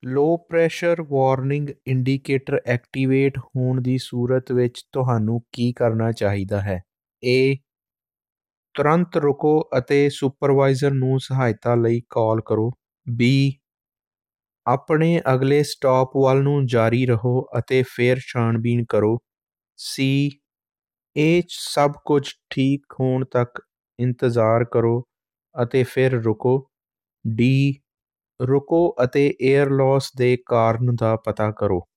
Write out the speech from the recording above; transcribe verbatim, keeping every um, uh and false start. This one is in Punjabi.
ਲੋ ਪ੍ਰੈਸ਼ਰ ਵਾਰਨਿੰਗ ਇੰਡੀਕੇਟਰ ਐਕਟੀਵੇਟ ਹੋਣ ਦੀ ਸੂਰਤ ਵਿੱਚ ਤੁਹਾਨੂੰ ਕੀ ਕਰਨਾ ਚਾਹੀਦਾ ਹੈ? ਏ ਤੁਰੰਤ ਰੁਕੋ ਅਤੇ ਸੁਪਰਵਾਈਜ਼ਰ ਨੂੰ ਸਹਾਇਤਾ ਲਈ ਕਾਲ ਕਰੋ। ਬੀ ਆਪਣੇ ਅਗਲੇ ਸਟਾਪ ਵੱਲ ਨੂੰ ਜਾਰੀ ਰਹੋ ਅਤੇ ਫਿਰ ਛਾਣਬੀਣ ਕਰੋ। ਸੀ ਇਹ ਸਭ ਕੁਝ ਠੀਕ ਹੋਣ ਤੱਕ ਇੰਤਜ਼ਾਰ ਕਰੋ ਅਤੇ ਫਿਰ ਰੁਕੋ। ਡੀ ਰੁਕੋ ਅਤੇ ਏਅਰ ਲਾਸ ਦੇ ਕਾਰਨ ਦਾ ਪਤਾ ਕਰੋ।